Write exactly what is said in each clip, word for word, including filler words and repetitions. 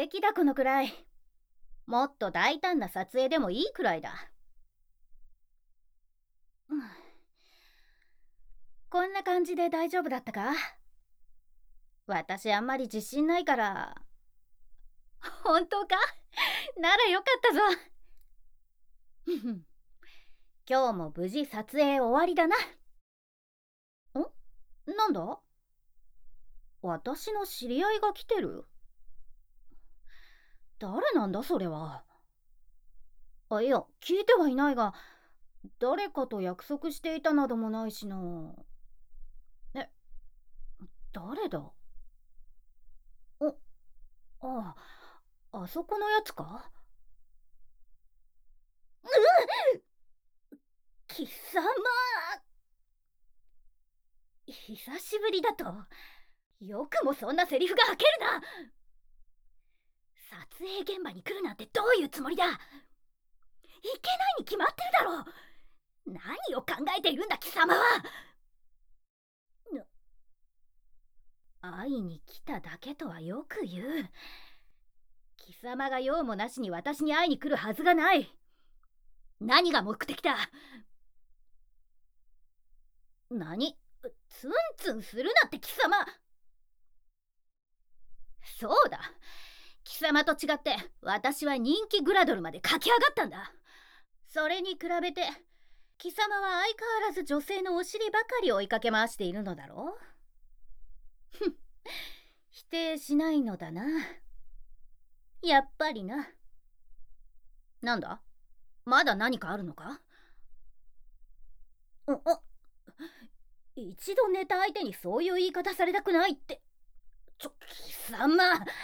気だこのくらい。もっと大胆な撮影でもいいくらいだ。うん、こんな感じで大丈夫だったか？私あんまり自信ないから。本当か？ならよかったぞ。今日も無事撮影終わりだな。ん？なんだ？私の知り合いが来てる。誰なんだそれは。あ、いや、聞いてはいないが、誰かと約束していたなどもないしな。え、誰だ？お、ああ、あそこのやつか？うっ、貴様。久しぶりだと。よくもそんなセリフが吐けるな。撮影現場に来るなんてどういうつもりだ？いけないに決まってるだろう。何を考えているんだ貴様は。会いに来ただけとはよく言う。貴様が用もなしに私に会いに来るはずがない。何が目的だ？何？ツンツンするなって貴様。そうだ、貴様と違って私は人気グラドルまで駆け上がったんだ。それに比べて貴様は相変わらず女性のお尻ばかり追いかけ回しているのだろう。ふん、否定しないのだな。やっぱりな。なんだ？まだ何かあるのか？あ、あ、一度寝た相手にそういう言い方されたくないって。ちょ、貴様。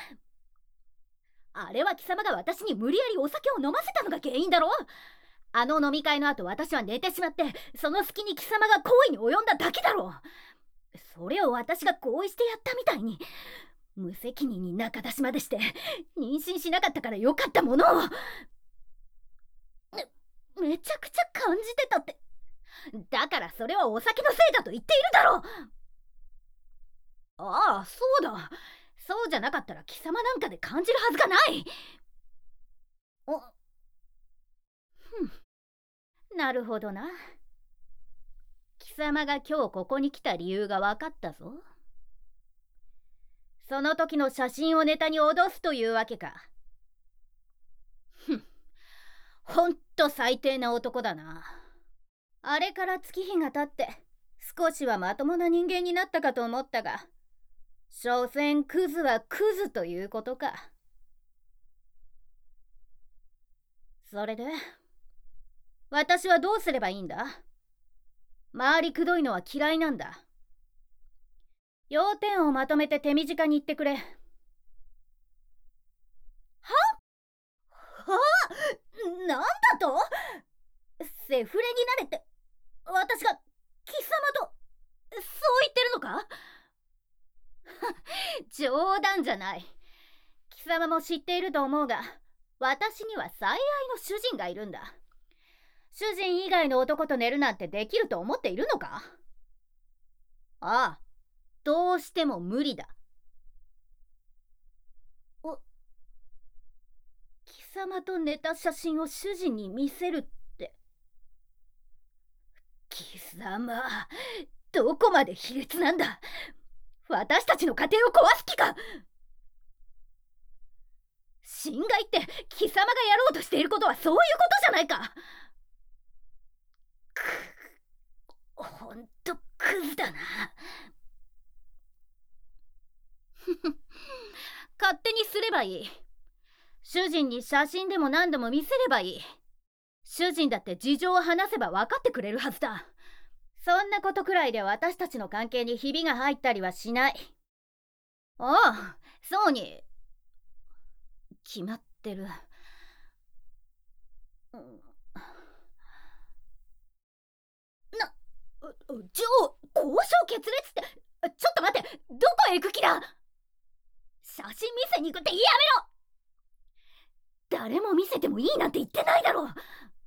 あれは貴様が私に無理やりお酒を飲ませたのが原因だろ。あの飲み会の後私は寝てしまって、その隙に貴様が行為に及んだだけだろ。それを私が合意してやったみたいに無責任に仲出しまでして妊娠しなかったからよかったものを。め、めちゃくちゃ感じてたって。だからそれはお酒のせいだと言っているだろう。ああ、そうだ。そうじゃなかったら貴様なんかで感じるはずがない。お、ふん、なるほどな。貴様が今日ここに来た理由が分かったぞ。その時の写真をネタに脅すというわけか。ふん、ほんと最低な男だな。あれから月日が経って少しはまともな人間になったかと思ったが、所詮クズはクズということか。それで私はどうすればいいんだ？周りくどいのは嫌いなんだ。要点をまとめて手短に言ってくれ。は？は？なんだと？セフレになれって私が貴様とそう言ってるのか？冗談じゃない。貴様も知っていると思うが、私には最愛の主人がいるんだ。主人以外の男と寝るなんてできると思っているのか？ああ、どうしても無理だ。お、貴様と寝た写真を主人に見せるって。貴様、どこまで卑劣なんだ。私たちの家庭を壊す気か。侵害って貴様がやろうとしていることはそういうことじゃないか。くほんとクズだな。勝手にすればいい。主人に写真でも何でも見せればいい。主人だって事情を話せば分かってくれるはずだ。そんなことくらいで私たちの関係にひびが入ったりはしない。ああ、そうに決まってる。な、じゃあ交渉決裂って。ちょっと待って、どこへ行く気だ？写真見せに行くってやめろ。誰も見せてもいいなんて言ってないだろう。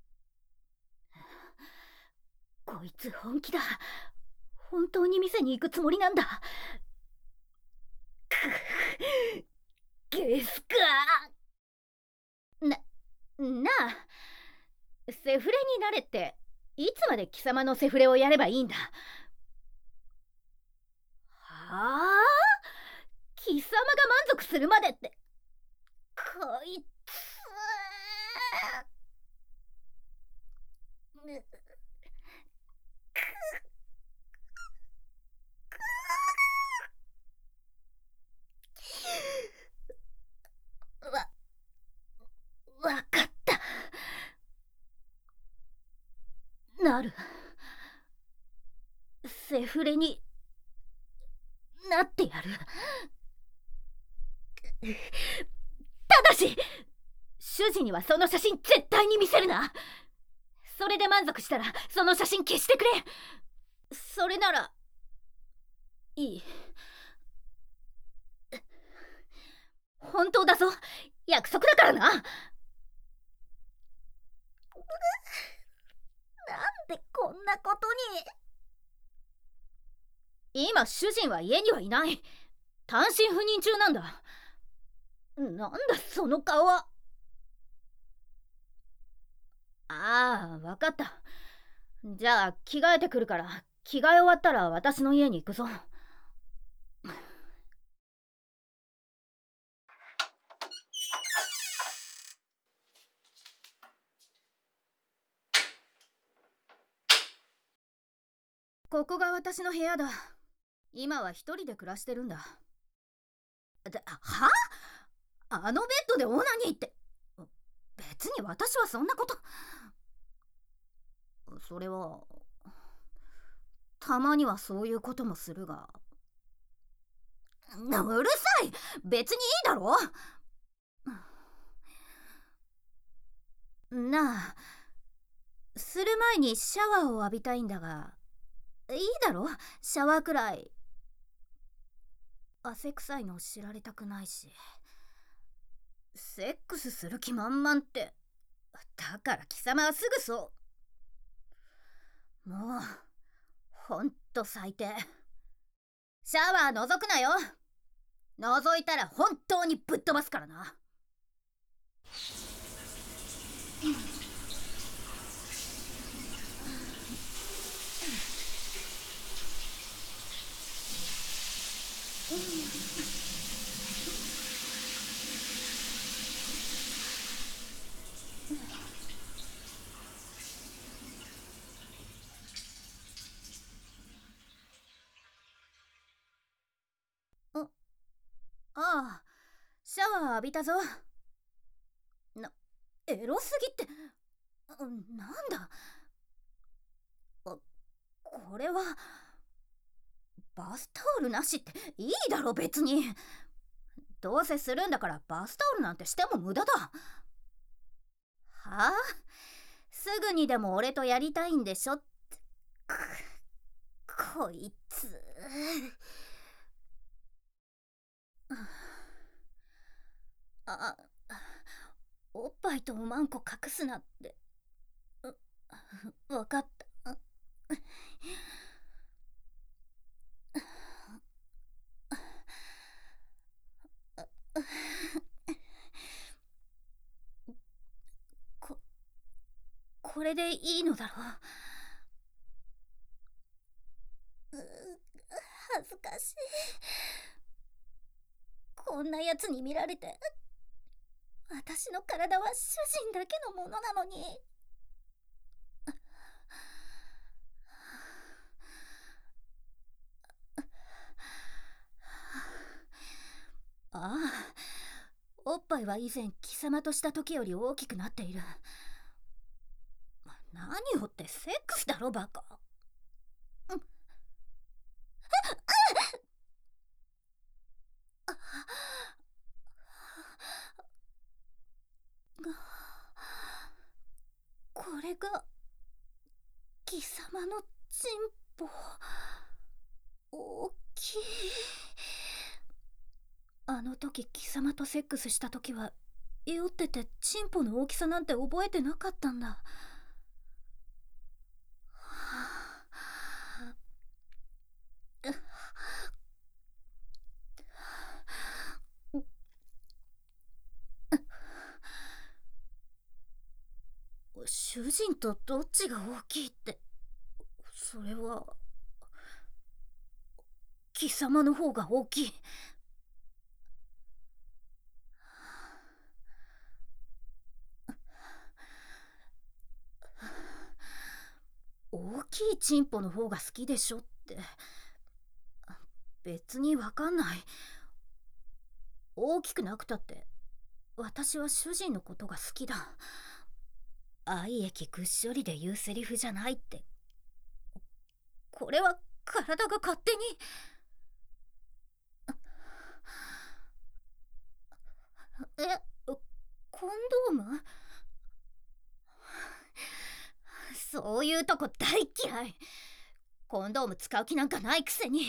こいつ本気だ。本当に店に行くつもりなんだ。くゲスか。な、なあ、セフレになれっていつまで貴様のセフレをやればいいんだ。はあ、貴様が満足するまでって。こいつわ、わかった。なる。セフレになってやる。ただし主人にはその写真絶対に見せるな。それで満足したらその写真消してくれ。それならいい。本当だぞ、約束だからな。なんでこんなことに。今主人は家にはいない。単身赴任中なんだ。なんだその顔は。ああ、わかった。じゃあ着替えてくるから、着替え終わったら私の家に行くぞ。ここが私の部屋だ。今は一人で暮らしてるんだ。で、は？あのベッドでオナニーって。別に私はそんなこと。それはたまにはそういうこともするが。うるさい、別にいいだろ。なあ、する前にシャワーを浴びたいんだが、いいだろ、シャワーくらい。汗臭いの知られたくないし。セックスする気満々って。だから貴様はすぐそう。もうほんと最低。シャワー覗くなよ。覗いたら本当にぶっ飛ばすからな。ああ、シャワー浴びたぞ。な、エロすぎって。なんだあ、これはバスタオルなしっていいだろ別に。どうせするんだからバスタオルなんてしても無駄だ。はあ、すぐにでも俺とやりたいんでしょって。こいつ。あ、おっぱいとおまんこ隠すなって。わかった。こ、これでいいのだろう。う、恥ずかしい。こんなやつに見られて。私の体は主人だけのものなのに。ああ、おっぱいは以前貴様とした時より大きくなっている。何をってセックスだろバカ。これが貴様のチンポ。大きい。あの時貴様とセックスした時は酔っててチンポの大きさなんて覚えてなかったんだ。 主人とどっちが大きいって、それは貴様の方が大きい。大きいチンポの方が好きでしょって、別にわかんない。大きくなくたって私は主人のことが好きだ。愛液ぐっしょりで言うセリフじゃないって。これは体が勝手に。え、コンドーム？そういうとこ大嫌い。コンドーム使う気なんかないくせに。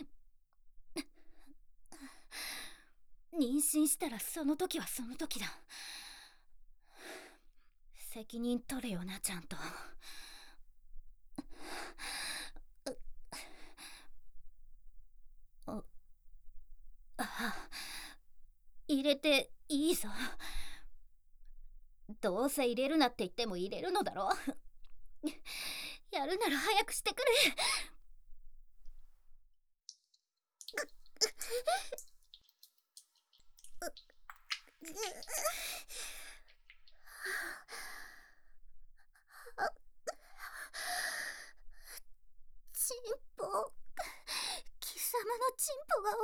妊娠したらその時はその時だ。責任取れよな、ちゃんと。ああ、入れていいぞ。どうせ入れるなって言っても入れるのだろ。やるなら早くしてくれ。チンポ、貴様のチンポが奥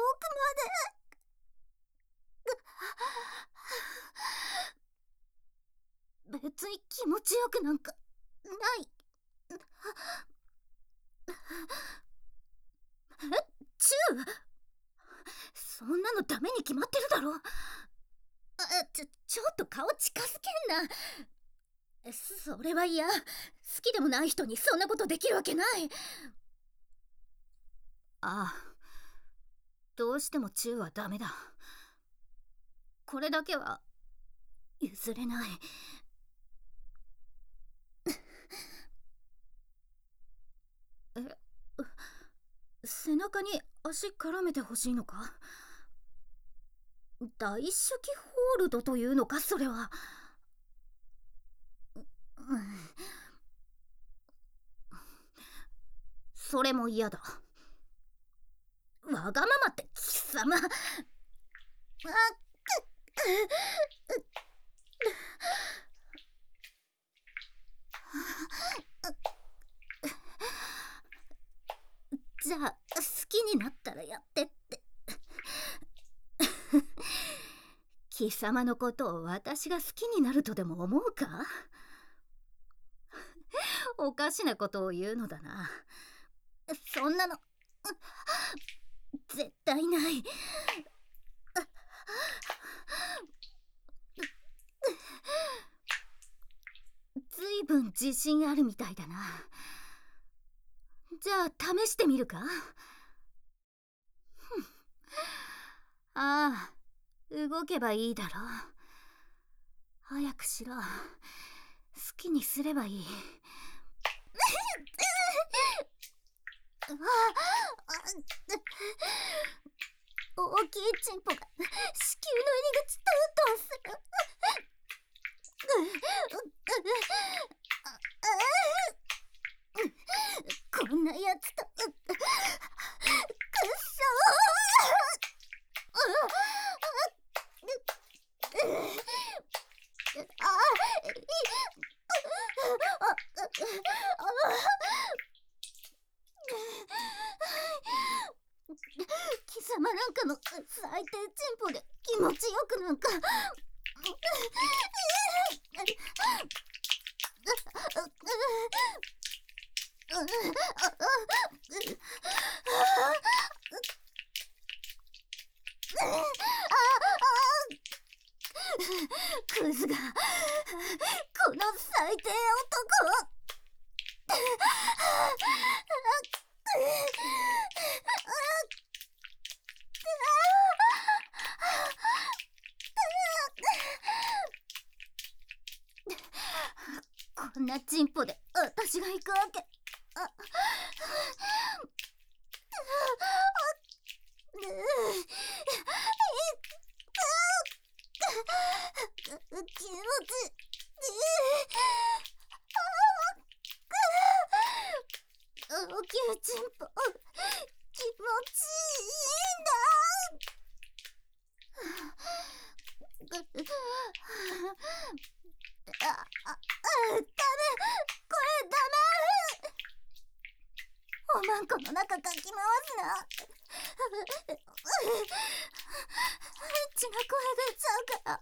まで。別に気持ちよくなんかない。え、チュー？そんなのダメに決まってるだろ。あ、ちょ、ちょっと顔近づけんな。それは嫌。好きでもない人にそんなことできるわけない。ああ、どうしてもチューはダメだ。これだけは譲れない。え、背中に足絡めてほしいのか？大手記ホールドというのか、それは。うん、それも嫌だ。わがままって貴様。あっじゃあ好きになったらやってって。貴様のことを私が好きになるとでも思うか？おかしなことを言うのだな。そんなの絶対ない。ずいぶん自信あるみたいだな。じゃあ試してみるか？ああ、動けばいいだろう。早くしろ。好きにすればいい。ああ、大きいチンポが子宮の入り口トントンする。こんなやつとくっそ貴様なんかの最低チンポで気持ちよくなんか。クズが、この最低男。こんなチンポで私が行くわけ。あ気持ち。 大きいチンポ気持ちいいんだ。あ、あ、あ、ダメ、これダメ。おまんこの中かき回すな。血が声出ちゃうから。や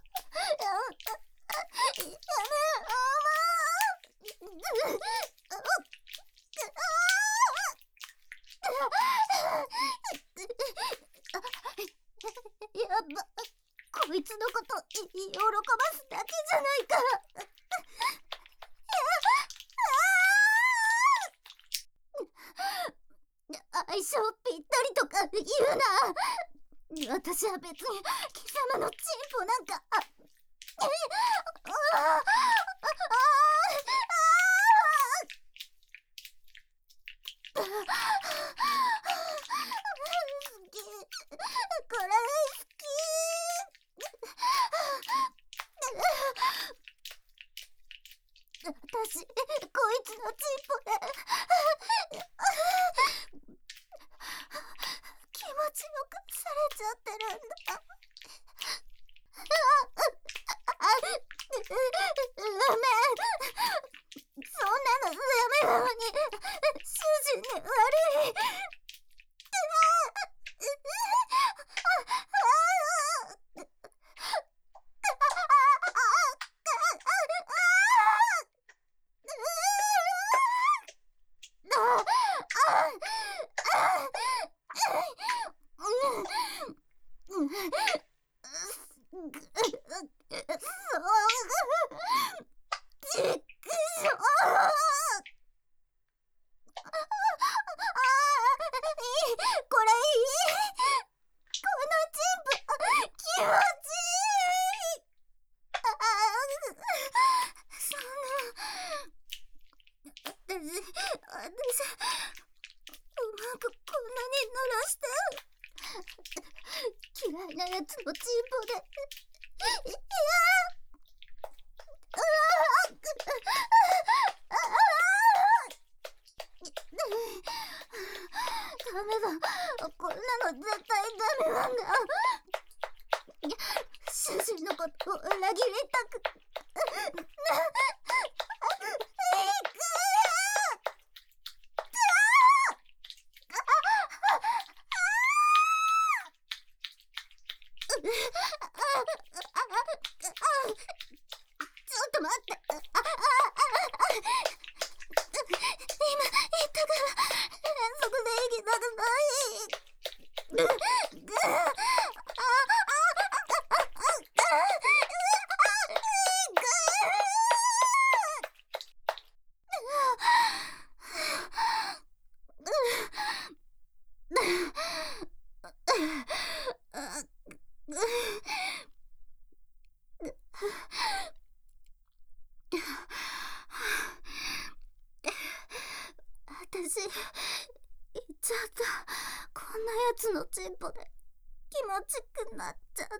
め、おまん。やば、こいつのこと喜ばすだけじゃないか。相性ぴったりとか言うな。私は別に貴様のチンポなんか。あ、え、ああ、ああ、好き、これ好き。私、こいつのチンポで気持ちよくされちゃってるんだ。ごめん、そんなのダメなのに主人に悪い。嫌いなやつのチンポで。いや、うわ、ダメだ、こんなの絶対ダメなんだ。主人のことを裏切りたくな。ちょっと待って。あ、あ、あ、今言ったから連続で行きたくない。ぐぐあ、私、言っちゃった。こんなやつのチンポで気持ちくなっちゃった。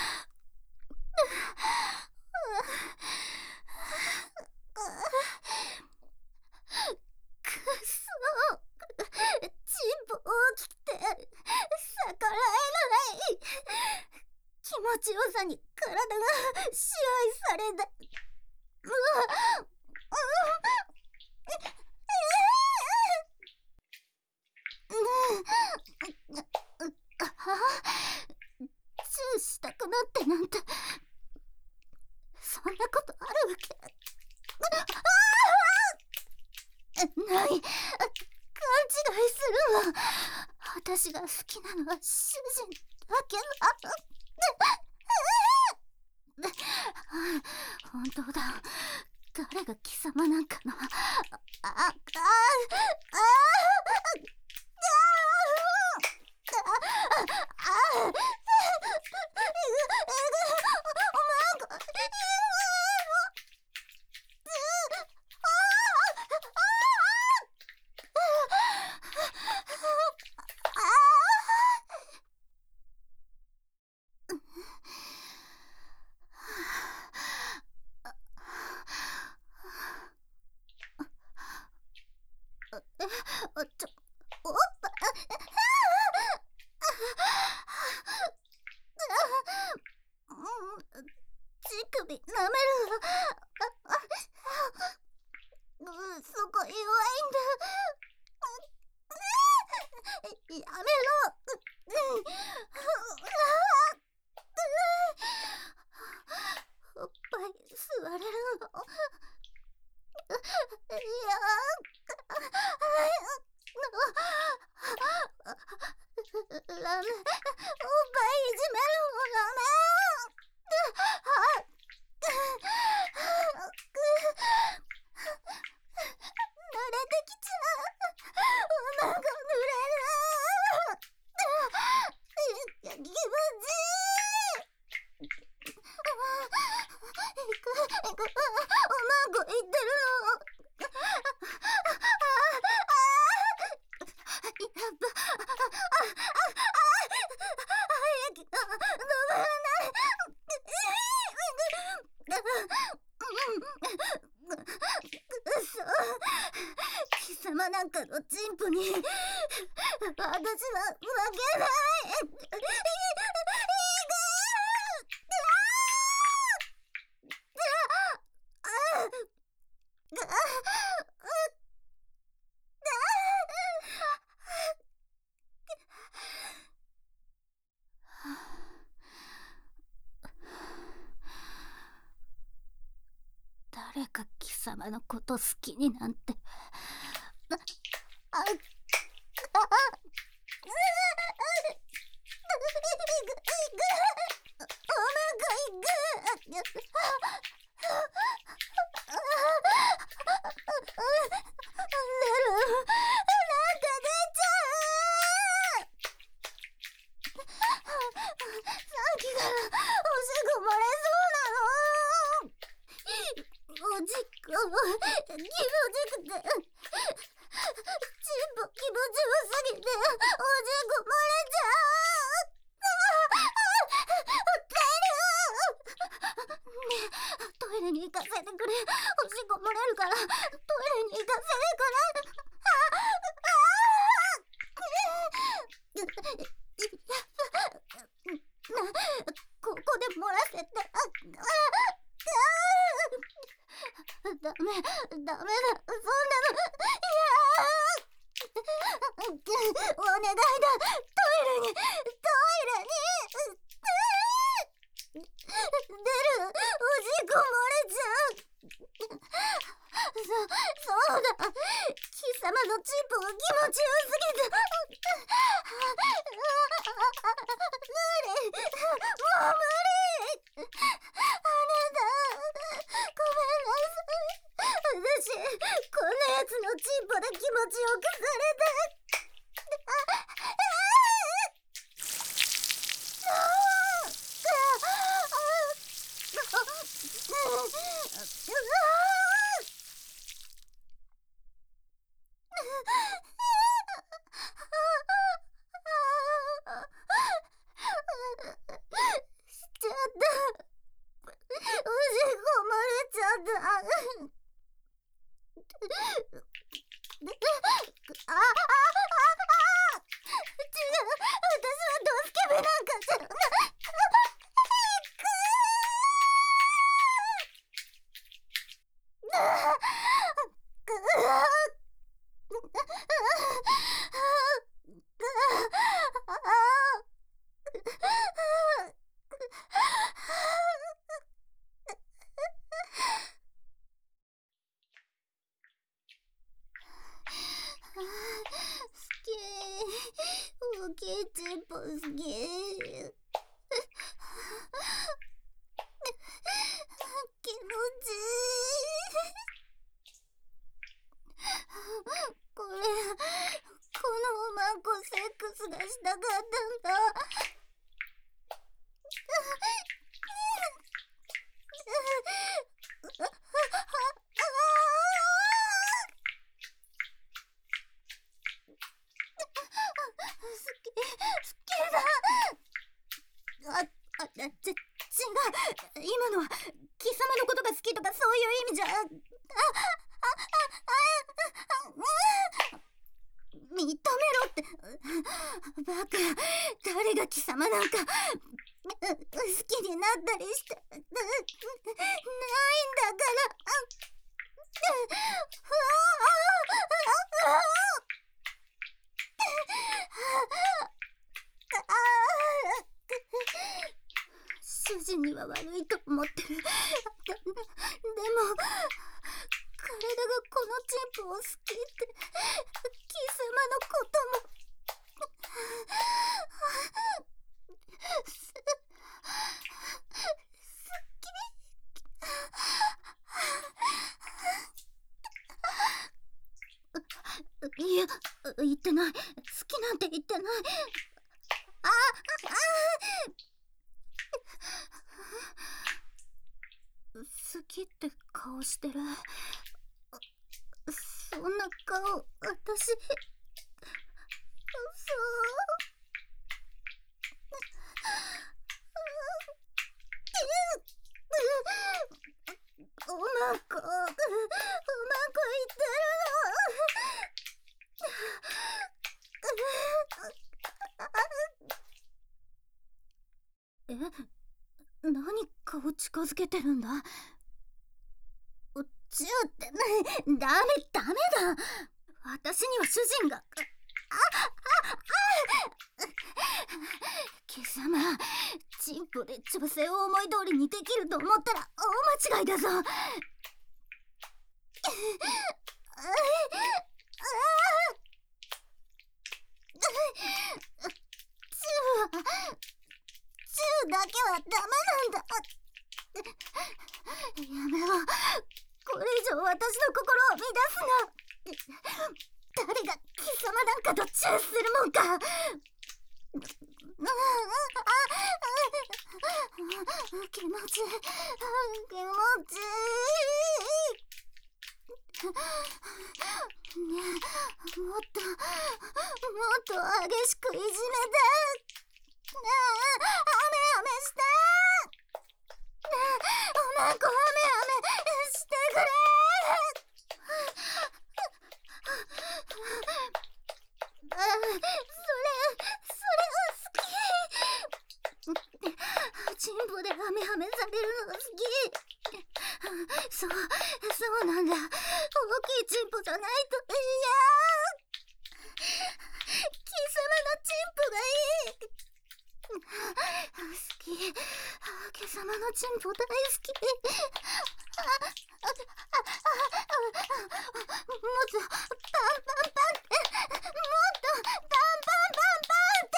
くそ、チンポ大きくて逆らえない。気持ちよさに体が支配されない。うわ、チューしたくなってなんて、そんなことあるわけない。勘違いするわ。私が好きなのは主人だけだ。本当だ。誰が貴様なんかの。あ、あ、あ、あ、 あちょおっぱ乳首舐めるわ。うん、そこ弱いんだ。やめろ。おっぱい吸われるの。いやラメ、おっぱいいじめるのラメ。濡れてきちゃう。おまんこ濡れる。気持ちいい。おまんこ言ってるの。貴様なんかのチンポに私は負けない。誰か貴様のこと好きになんて。あああ気持ちくてチンポ気持ちよすぎておしっこ漏れちゃう。ねえ、トイレに行かせてくれ。おしっこ漏れるからトイレに行かせてくれ。ここで漏らせて。ダメ、ダメだ、そんなの。いやお願いだ、トイレに、トイレに出る、おしっこ漏れちゃう。そ、そうだ、貴様のチンポが気持ちよすぎて。無理、もう無理。あなた、ごめんなさい。私、こんなやつのチンポで気持ちよくされた。しちゃった。おしっこ漏れちゃった。ああああ違う、私はドスケベなんかじゃない。好き、大きいチンポ好き。気持ちいい。これ、このおまんこセックスがしたかったんだ。あ、あ、ち、違う。今のは貴様のことが好きとかそういう意味じゃ。あ、あ、あ、あ、あ、 バカ、誰が貴様なんか好きになったりしてないんだから。主人には悪いと思ってる。でも体がこのチンポを好きって貴様のこともす好き。いや、言ってない。好きなんて言ってない。ああ好きって顔してる。そんな顔、私、そう。うまく、うまくいってるの。え、何顔近づけてるんだ。チューってダメダメだ。私には主人が。あああ貴様、チンポで女性を思い通りにできると思ったら大間違いだぞ。チューはチューだけはダメなんだ。やめろ。これ以上私の心を乱すな。誰が貴様なんかとチューするもんか。気持ちいい、気持ちいい。ねえ、もっともっと激しくいじめて。ねえ、アメアメして。ねえ、おまんこアメアメしてくれ。あ、それそれは好き。チンポでハメハメされるのが好き。そうそうなんだ。大きいチンポじゃないと嫌。貴様のチンポがいい。好き。貴様のチンポ大好き。あああもっとパンパンパンって、もっとパンパンパンパンって。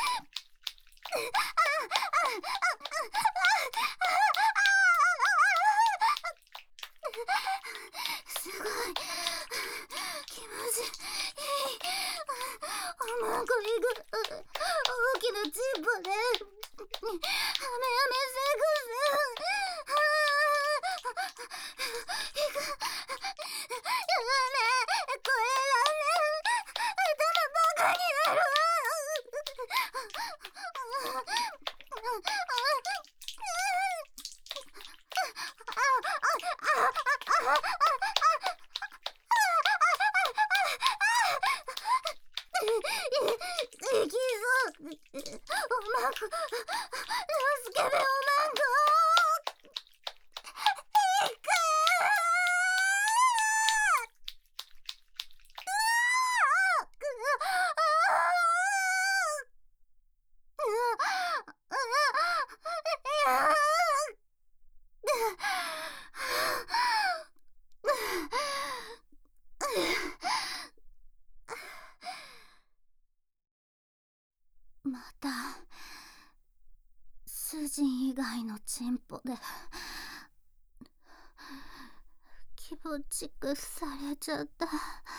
すごい気持ちいい。おまんこいく。大きなチンポでハメハメセックス。いく。やだね、これだね。頭バカになる。いきそう。おまんこ、助けておまんこ。いく。また主人以外のチンポで気持ちくされちゃった。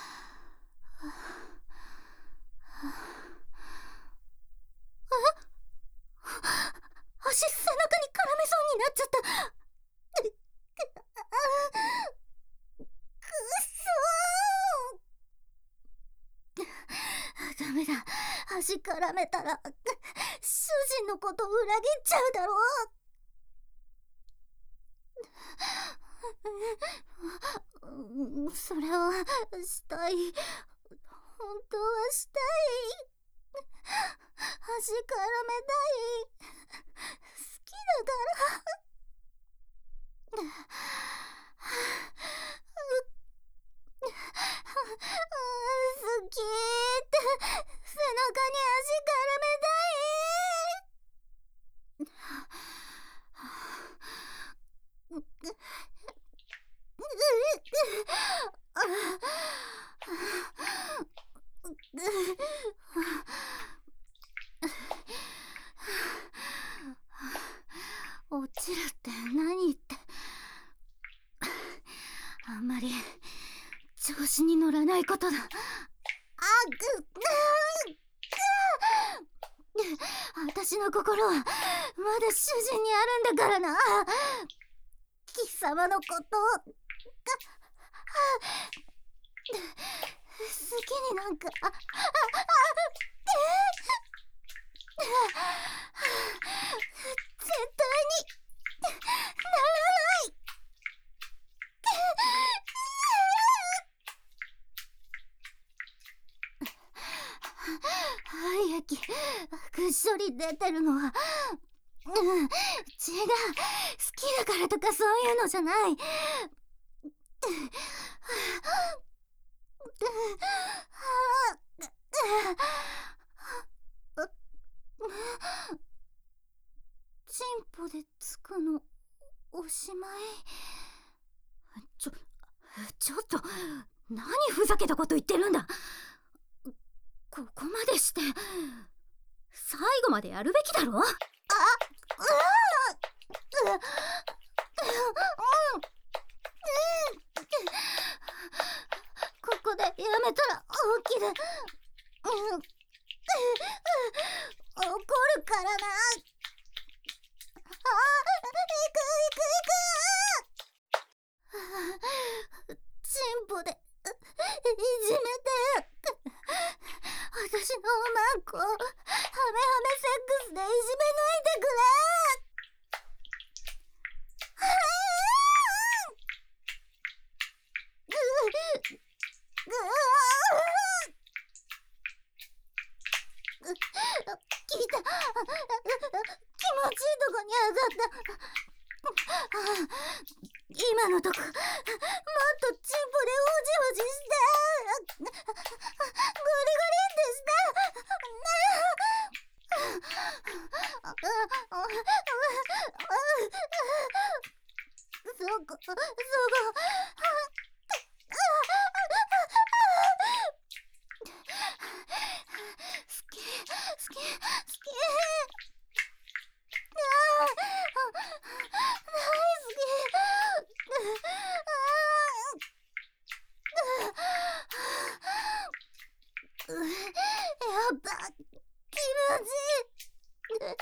足背中に絡めそうになっちゃった。くそー。ダメだ。足絡めたら主人のこと裏切っちゃうだろう。それはしたい。 本当はしたい。足絡めたい。好きだから。好きって背中に足絡めたい。落ちるって何って。あんまり調子に乗らないことだ。あぐっ私の心はまだ主人にあるんだからな。貴様のことが好きになんかあああ絶対にならない。はい液ぐっしょり出てるのは、うん、違う、好きだからとかそういうのじゃない。チンポでつくのおしまい。ちょちょっと何ふざけたこと言ってるんだ。ここまでして最後までやるべきだろ。あ、うわ、う、う、うん、ここでやめたら本気で、うん、怒るからな。あ、行く行く行く。チンポでいじめて。私のおまんこハメハメセックスでいじめないでくれ。聞いた。気持ちいいとこに当たった。今のとこもっとチンポでおじおじしてゴリゴリってしてそこそこ好き好き好き。やっぱ気持ちいい気持ちいい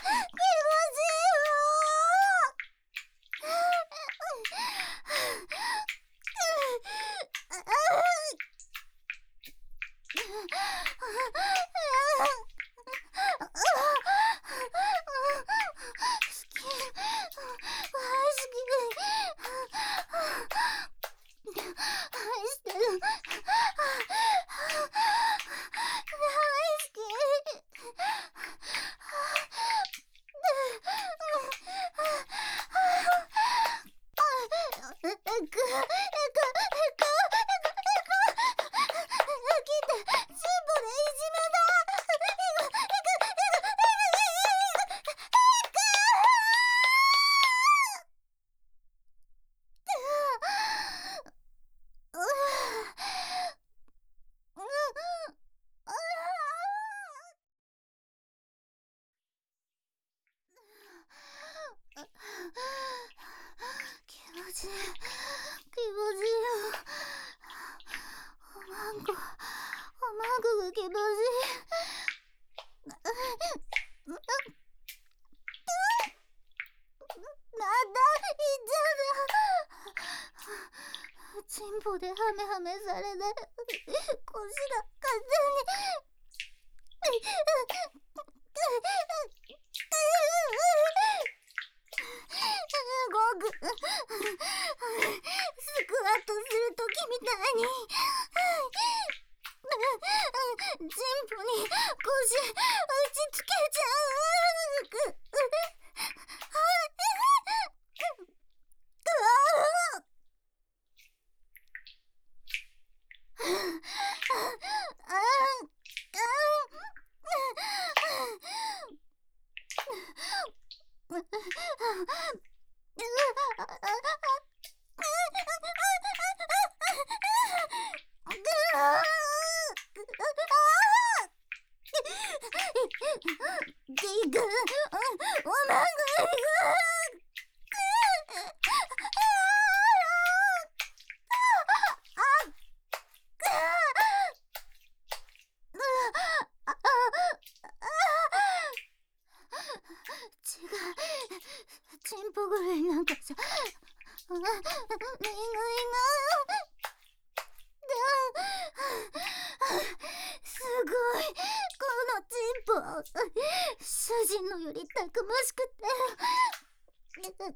気持ちいいよ。おまんこおまんこが気持ちいい。なんだいっちゃうだ。チンポでハメハメされて腰が勝手にごくスクワットするときみたいにチンポに腰打ちつけちゃう。チンポぐらいなんかさ、リングリングすごい、このチンポ主人のよりたくましくて好き。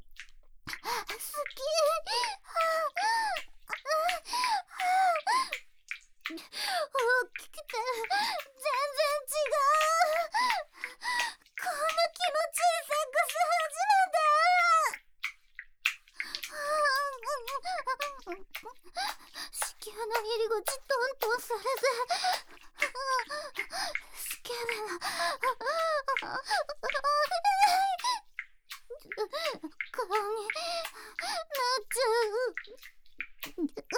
大きくて全然違う。こんな気持ちいいセックス初めて。子宮の入り口トントンされて、スケベな顔になっちゃう。好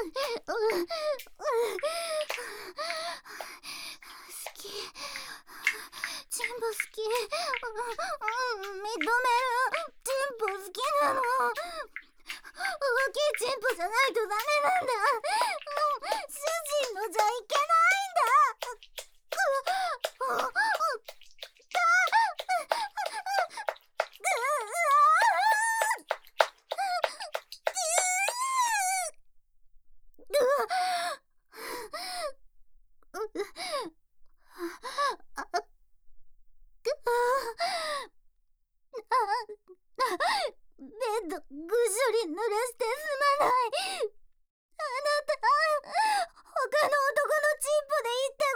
き、チンポ好き、認める。チンポ好きなの。大きいチンポじゃないとダメなんだ。主人のじゃいけないんだ。ベッドぐしょり濡らしてすまない。あなた、他の男のチンポで言って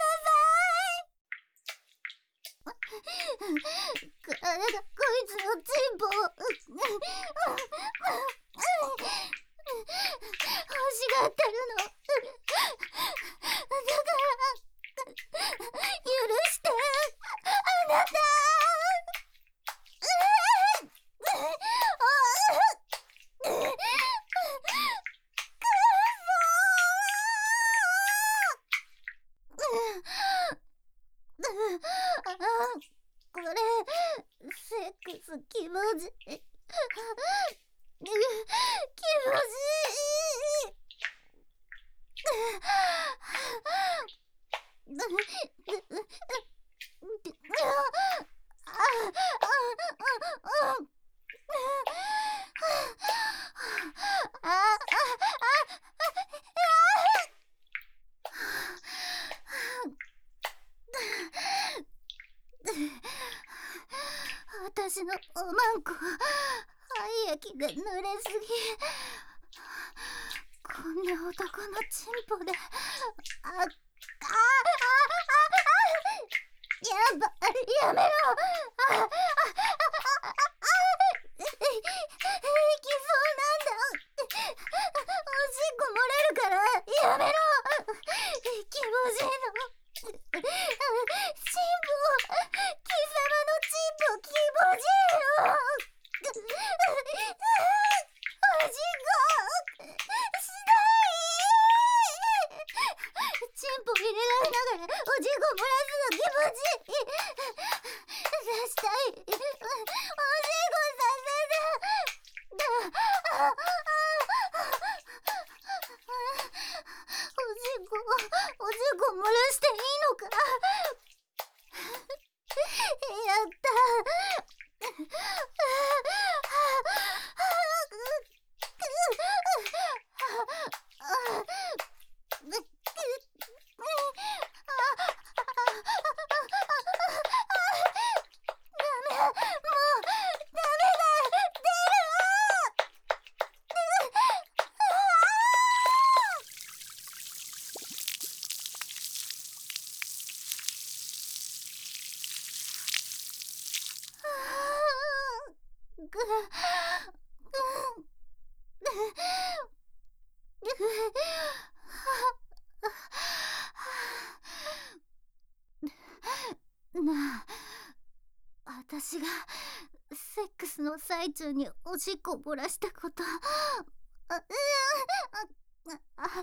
ごめんなさい。体がこいつのチンポを欲しがってるの。だから許して、あなた。これセックス気持ちいい。気持ちいい。私のおまんこ廃液で濡れすぎ。こんな男のチンポで、あ、あ、あ、あ、やば、やめろ。あ、あ、あ、あ、いきそうなんだ。おしっこ漏れるからやめろ。気持ちいいの。チンポ、貴様のチンポ気持ちいいよ。おしっこしたい。チンポ入れられながらおしっこ漏らすの気持ちいい。出したい。おしっこさせて。あ、あ、おしっこ、おしっこ漏らしていいのか。やった。 なあ、私がセックスの最中におしっこ漏らしたこと、あ、うあ、あ、あ、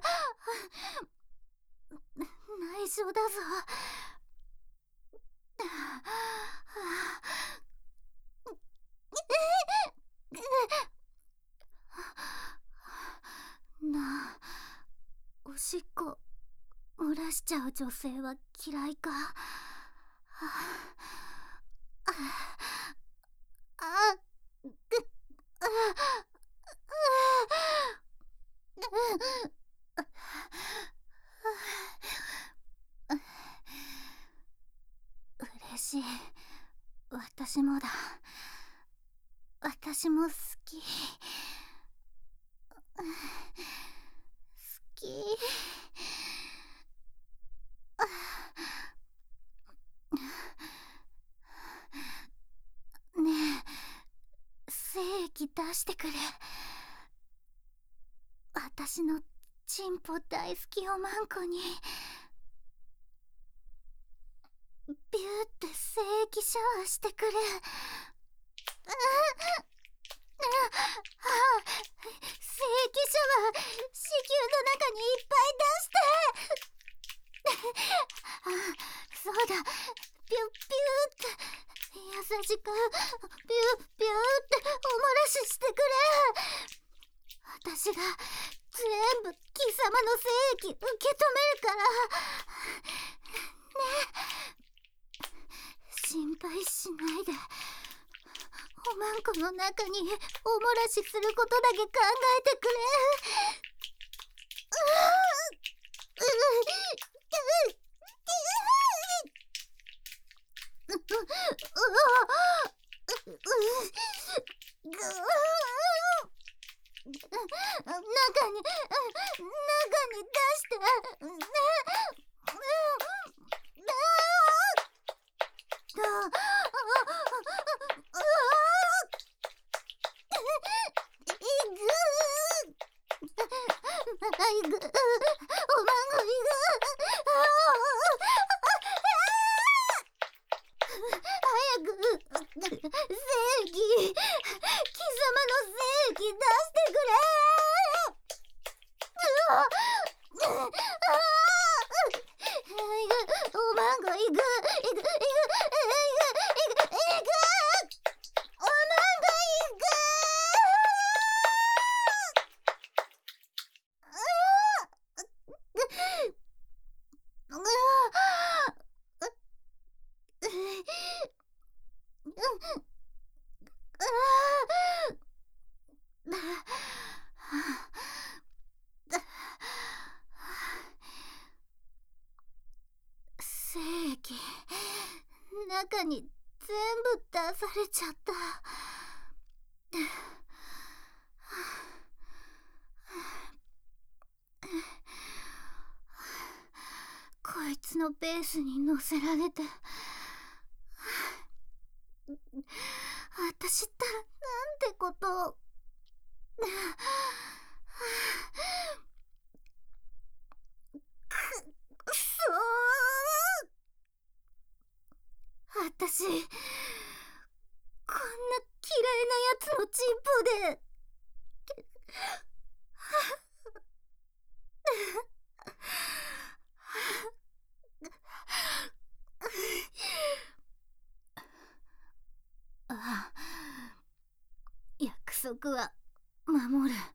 内緒だぞ。なあ、おしっこ漏らしちゃう女性は嫌いか。あああぐあ嬉しい。私もだ。私も好き。好き。ねえ、精液出してくれ。私のチンポ大好きおまんこにビューって精液シャワーしてくれ。ああ、精液シャワー子宮の中にいっぱい出してあ、そうだ、ピュッピューって優しくピュッピューっておもらししてくれ。私が全部貴様の精液受け止めるからね。心配しないで。おまんこの中におもらしすることだけ考えてくれ。中に中に出してね。いぐおまんごいぐ早く正義貴様の正義出してくれ。おまんごいぐいぐいぐいぐいぐいぐおまんごいぐ精液中に全部出されちゃった。こいつのペースに乗せられて私ったらなんてことを。く、くそー。私こんな嫌いなやつのチンポであ、約束は守る。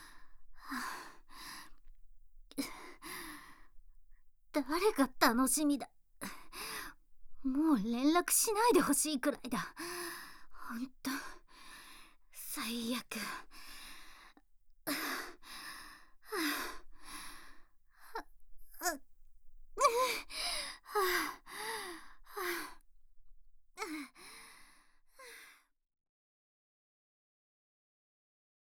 誰が楽しみだ。もう連絡しないでほしいくらいだ。ほんと最悪。